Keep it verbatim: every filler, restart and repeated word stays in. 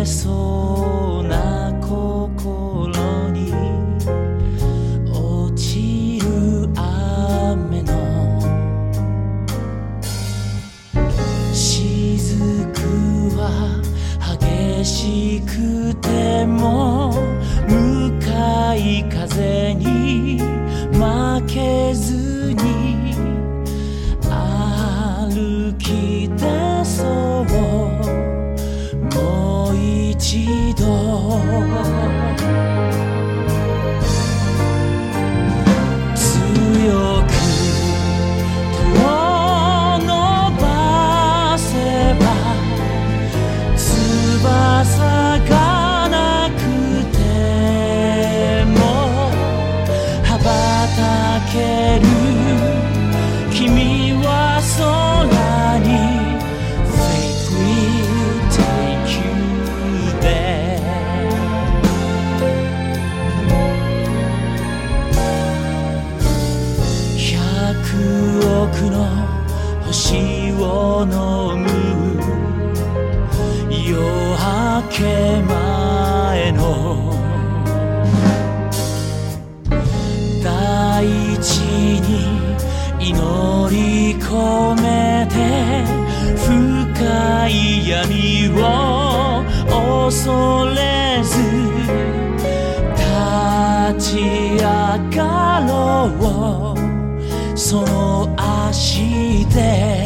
そうな心に落ちる雨の雫は激しくても向かい風に負けずに歩き出そうもう一度強く手を伸ばせば翼がなくても羽ばたける君は空に Faith will take you there 百億の星を飲む夜明け前の大地に祈り込めて深い闇を恐れず立ち上がろうその足で